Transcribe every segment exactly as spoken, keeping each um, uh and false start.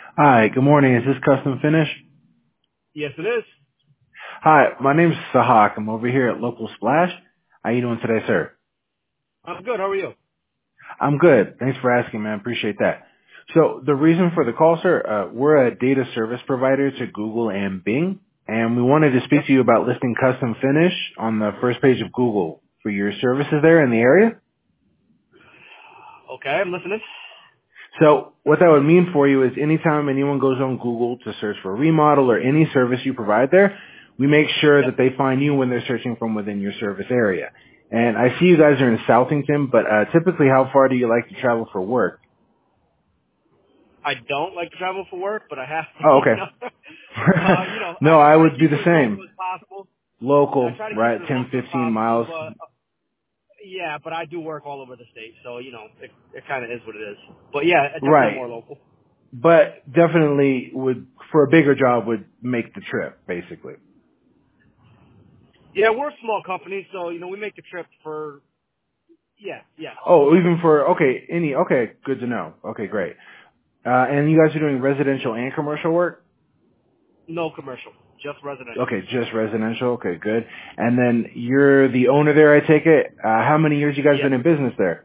Hi, good morning. Is this Custom Finish? Yes, it is. Hi, my name's Sahak. I'm over here at Local Splash. How you doing today, sir? I'm good. How are you? I'm good. Thanks for asking, man. Appreciate that. So the reason for the call, sir, uh, we're a data service provider to Google and Bing, and we wanted to speak Yep. to you about listing Custom Finish on the first page of Google for your services there in the area. Okay, I'm listening. So what that would mean for you is anytime anyone goes on Google to search for a remodel or any service you provide there, we make sure Yep. that they find you when they're searching from within your service area. And I see you guys are in Southington, but uh, typically how far do you like to travel for work? I don't like to travel for work, but I have to. Oh, You okay. know, uh, you know, No, I I try to would do keep it the as local same. as possible. I Local, try to keep right? it as ten, local as fifteen possible, miles. but uh, yeah, but I do work all over the state, so you know, it, it kind of is what it is. But yeah, definitely Right. more local. But definitely would, for a bigger job, would make the trip, basically. Yeah, we're a small company, so you know, we make the trip for. Yeah, yes, Oh, even for, okay, any, okay, good to know. Okay, great. Uh, and you guys are doing residential and commercial work? no commercial, just residential. Okay, just residential. Okay, good. And then you're the owner there, I take it. Uh, how many years you guys Yes, been in business there?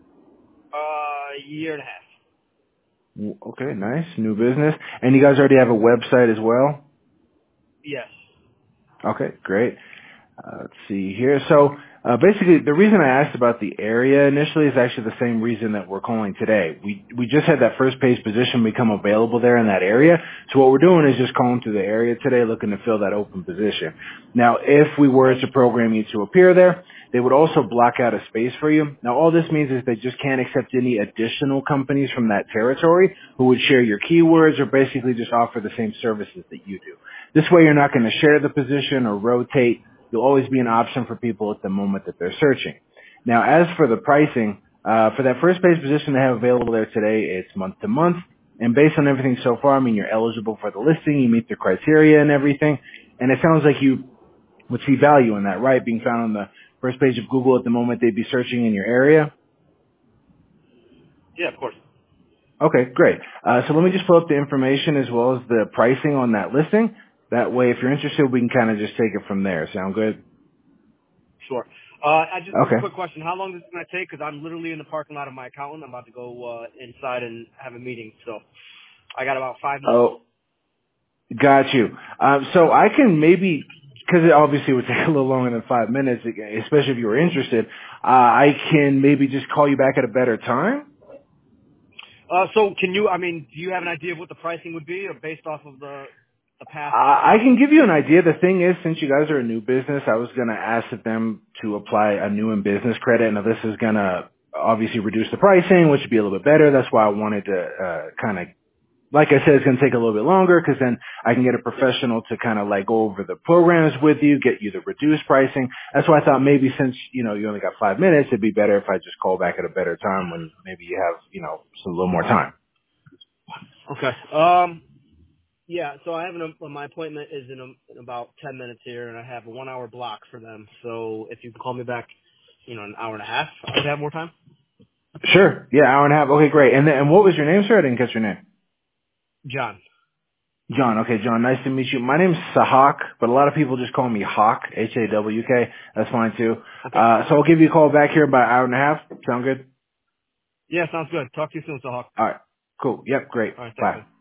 uh, year and a half. W- Okay, nice. New business. And you guys already have a website as well? Yes. Okay, great. Uh, let's see here. So uh, basically, the reason I asked about the area initially is actually the same reason that we're calling today. We we just had that first page position become available there in that area. So what we're doing is just calling through the area today, looking to fill that open position. Now, if we were Okay. to program you to appear there, they would also block out a space for you. Now, all this means is they just can't accept any additional companies from that territory who would share your keywords or basically just offer the same services that you do. This way, you're not going to share the position or rotate. You'll always be an option for people at the moment that they're searching. Now, as for the pricing, uh, for that first page position they have available there today, it's month to month. And based on everything so far, I mean, you're eligible for the listing, you meet the criteria and everything. And it sounds like you would see value in that, right? Being found on the first page of Google at the moment they'd be searching in your area. Yeah, of course. Okay, great. Uh, so let me just pull up the information as well as the pricing on that listing. That way, if you're interested, we can kind of just take it from there. Sound good? Sure. Uh, I just Okay. quick question: how long is it going to take? Because I'm literally in the parking lot of my accountant. I'm about to go uh, inside and have a meeting, so I got about five minutes. Oh, got you. Um, so I can maybe, because it obviously would take a little longer than five minutes, especially if you were interested, uh, I can maybe just call you back at a better time. Uh, so can you? I mean, do you have an idea of what the pricing would be, or based off of the the past? I I can give you an idea. The thing is, since you guys are a new business, I was going to ask them to apply a new in business credit. Now, this is going to obviously reduce the pricing, which would be a little bit better. That's why I wanted to uh, kind of, like I said, it's going to take a little bit longer because then I can get a Yep. professional to kind of like go over the programs with you, get you the reduced pricing. That's why I thought maybe since, you know, you only got five minutes, it'd be better if I just call back at a better time when maybe you have, you know, some, a little more time. Okay. Um. Yeah. So I have an my appointment is in, a, in about ten minutes here, and I have a one hour block for them. So if you can call me back, you know, an hour and a half, I would have more time. Sure. Yeah, hour and a half. Okay, great. And then, and what was your name, sir? I didn't catch your name. John. John, okay, John, nice to meet you. My name's Sahak, but a lot of people just call me Hawk, H A W K. That's fine too. Okay. Uh, so I'll give you a call back here about an hour and a half. Sound good? Yeah, sounds good. Talk to you soon, Sahawk. Alright. Cool. Yep, great. All right. Thanks, Bye. man.